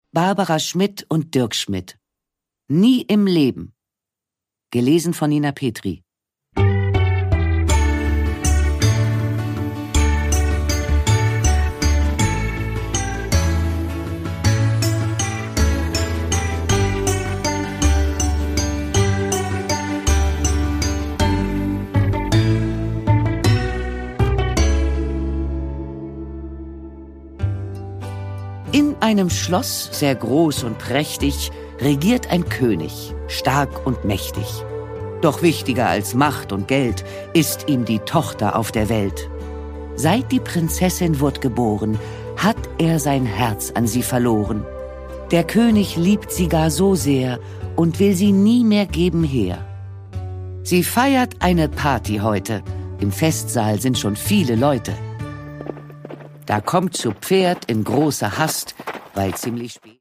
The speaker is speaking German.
Barbara Schmidt und Dirk Schmidt. Nie im Leben. Gelesen von Nina Petri. In einem Schloss, sehr groß und prächtig, regiert ein König, stark und mächtig. Doch wichtiger als Macht und Geld ist ihm die Tochter auf der Welt. Seit die Prinzessin wurde geboren, hat er sein Herz an sie verloren. Der König liebt sie gar so sehr und will sie nie mehr geben her. Sie feiert eine Party heute, im Festsaal sind schon viele Leute. Da kommt zu Pferd in großer Hast, weil ziemlich spät